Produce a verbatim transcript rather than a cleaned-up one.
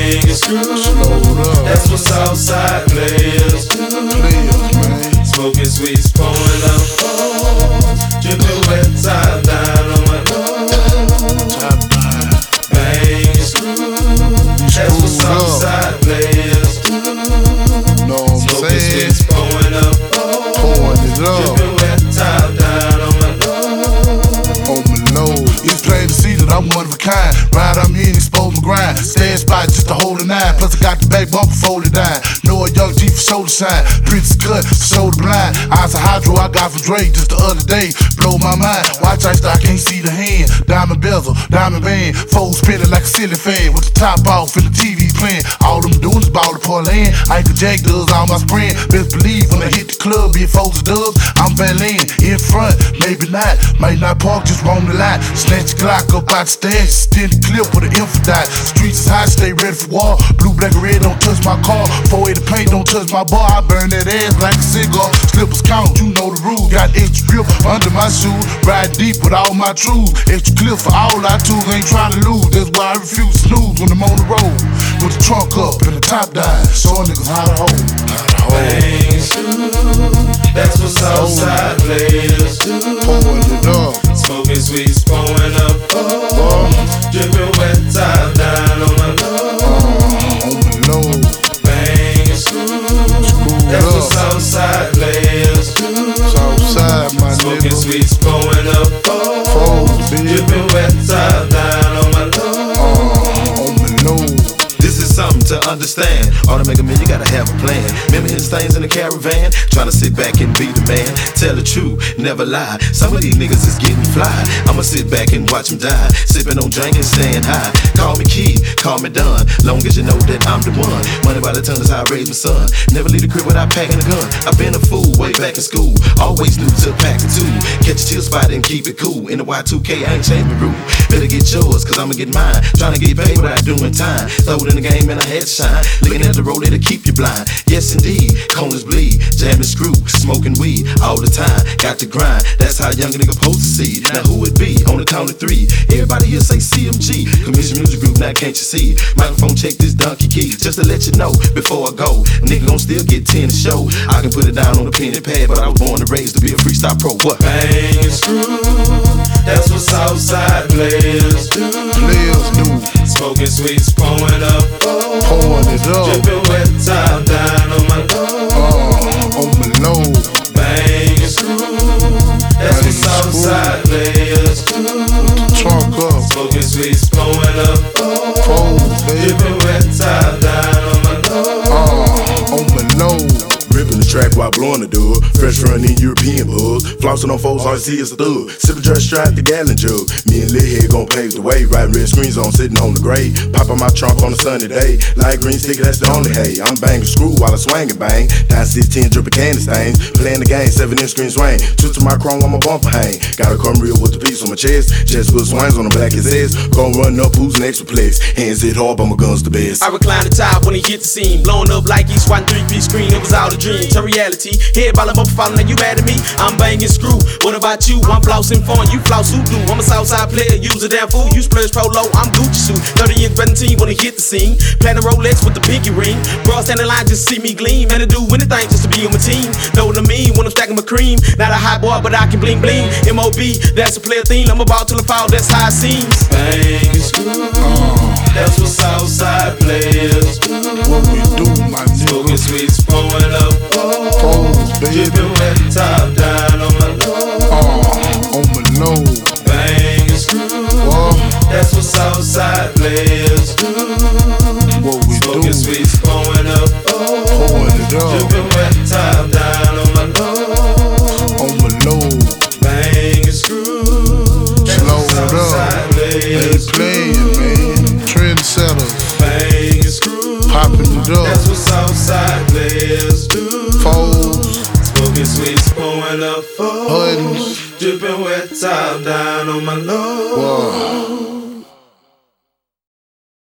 Bang and screw. That's what Southside players do. Smoking sweets, pouring up fours, dripping wet top down on my nose. Bang and screw. That's what Southside players do. Smoking sweets, pouring up fours, dripping wet top down on my nose. On my nose. It's plain to see that I'm one of a kind. Ride, I'm here and expose my grind. Stand spot just to hold a nine. Plus I got the back bumper folded down. Know a young G for shoulder shine. Princess cut for shoulder blind. Eyes of hydro I got from Drake just the other day. Blow my mind. Watch I I can't see the hand. Diamond bezel, diamond band. Fold spinning like a ceiling fan. With the top off and the T V playing. All them doing is ball to parlay. Uncle Jack does all my spraying. Best believe when I hit the club, be it folks or dubs, I'm valeting in front. Maybe not. Might not park, just roam the line. Snatch the Glock up out the stash. Stand the clip with an infidite. Streets is hot, stay ready for war. Blue, black, and red don't touch my car. four eighty paint don't touch my bar. I burn that ass like a cigar. Slippers count, you know the rules. Got extra grip under my shoes. Ride deep with all my truths. Extra clip for all I tools. Ain't trying to lose. That's why I refuse to snooze when I'm on the road. With the trunk up and the top down. Showing niggas how to hold. Bang and screw. That's what Southside players do. Pouring it up. Smoking sweets, pouring up fours, dripping wet top down on my nose. On my nose. Bang and screw. That's what Southside players do. Southside, my Smoking nigga. sweets, pouring up fours, Fours, baby. dripping wet top down on my nose. On my nose. This is something to understand. All to make a man, you gotta have a plan. Remember his things in the caravan, trying to sit back and be the man. Tell the truth, never lie. Some of these niggas is getting fly. I'ma sit back and watch them die. Sipping on drink and staying high. Call me Key, call me Don. Long as you know that I'm the one. Money by the ton is how I raise my son. Never leave the crib without packing a gun. I've been a fool way back in school. Always knew to pack a two. Catch a chill spot and keep it cool. In the Y two K, I ain't changed my rule. Better get yours, cause I'ma get mine. Trying to get paid without doing time. Throw it in the game and I had to shine. Looking at the road, it'll keep you blind. Yes, indeed, corners bleed. Jamming screw, smoking weed all the time. Got to grind, that's how a young nigga supposed to see. Now who it be on the count of three? Everybody here say C M G. Commission Music Group, now can't you see? Microphone check this donkey key. Just to let you know, before I go, nigga gon' still get ten to show. I can put it down on a pen and pad, but I was born and raised to be a freestyle pro. What? Bang and screw. That's what Southside players do. Players do. Smoking sweets, pouring up fours, Pouring it up. dripping wet top down on my nose. Uh, on my nose. Bang and screw. That's what Southside players do. Trunk up. Smoking sweets, pouring up fours, Fours, baby. dripping wet top down on my nose. Uh, on my nose. Ripping the track while blowing the dub. Fresh running European buzz. Flossing on folks, all I see is a thug. Sipping just straight the gallon jug. Me and Lil Head gon' pave the way. Riding red screens on, sitting on the grave. Popping my trunk on a sunny day. Light green sticker, that's the only hay. I'm banging screw while I swang and bang. nine sixteen dripping candy stains. Playing the game, seven inch screen swing. Twist to my chrome on my bumper hang. Gotta come real with the piece on my chest. Chest full swings on the black as ass. Gon' run up, who's an extra flex. Hands hit hard, but my gun's the best. I recline the top when he hit the scene. Blowing up like he's swatting three-piece screen. It was all a dream, to reality. Head ballin' up, falling, now you mad at me? I'm banging screw. What about you? I'm flossing fun. You floss who do? I'm a Southside player, use a damn fool. You splurge polo, I'm Gucci suit. thirty inch seventeen when he hit the scene. Platinum Rolex with the pinky ring. Bro, standing line just see me gleam. Man, to do anything just to be on my team. Know what I mean when I'm stacking my cream. Not a hot boy, but I can bling bling. M O B, that's a player theme. I'm about till I fall, that's how it seems. Bang and screw. That's what Southside players do. What we do, my Smoking nigga. sweets, pouring up fours, Fours, baby. dripping wet top down on my nose. Uh, on my nose. Bang and screw. Uh, That's what Southside players do. what we Smoking do. sweets, pouring up fours, Pouring it up. dripping wet top down on my nose. On my nose. Bang and screw. That's Slow what it up. Southside They players do. playing, man. Trendsetters. Bang and screw. Popping it up. That's what Southside players do. Foes. Smoking sweets, pouring up fours, Buttons. dripping wet top down on my nose. Wow.